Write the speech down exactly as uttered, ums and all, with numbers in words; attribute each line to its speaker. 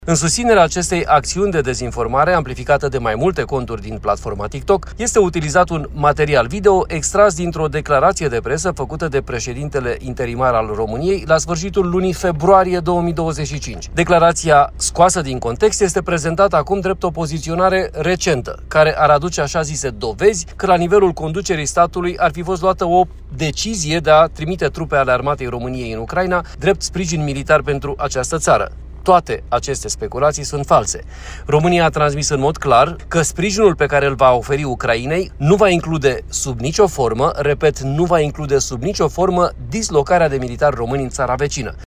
Speaker 1: În susținerea acestei acțiuni de dezinformare, amplificată de mai multe conturi din platforma TikTok, este utilizat un material video extras dintr-o declarație de presă făcută de președintele interimar al României la sfârșitul lunii februarie două mii douăzeci și cinci. Declarația scoasă din context este prezentată acum drept o poziționare recentă, care ar aduce așa zise dovezi că la nivelul conducerii statului ar fi fost luată o decizie de a trimite trupe ale armatei României în Ucraina drept sprijin militar pentru această țară. Toate aceste speculații sunt false. România a transmis în mod clar că sprijinul pe care îl va oferi Ucrainei nu va include sub nicio formă, repet, nu va include sub nicio formă dislocarea de militari români în țara vecină.